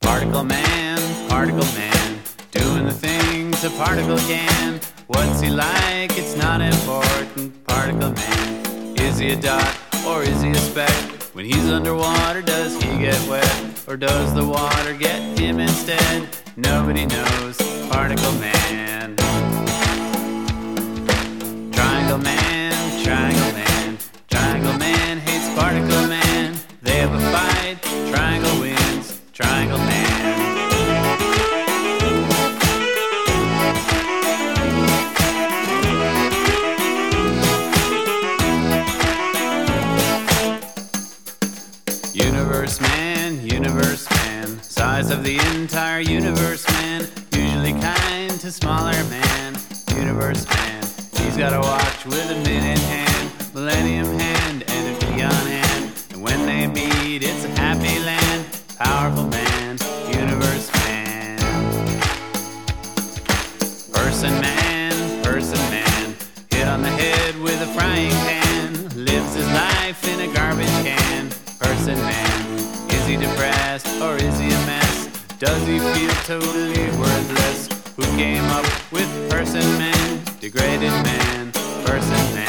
Particle man, doing the things a particle can. What's he like? It's not important. Particle man, is he a dot or is he a speck? When he's underwater, does he get wet? Or does the water get him instead? Nobody knows. Particle man. Triangle man, triangle man. Triangle man hates particle man. They have a fight, triangle wins. Triangle man. Universe man, size of the entire universe man, usually kind to smaller man. Universe man, he's got a watch with a minute hand, millennium hand, and a peon hand. And when they meet, it's a happy land. Powerful man, universe man. Person man, hit on the head with a frying pan, lives his life in a garbage can. Person man, is he depressed or is he a mess? Does he feel totally worthless? Who came up with person man? Degraded man, person man.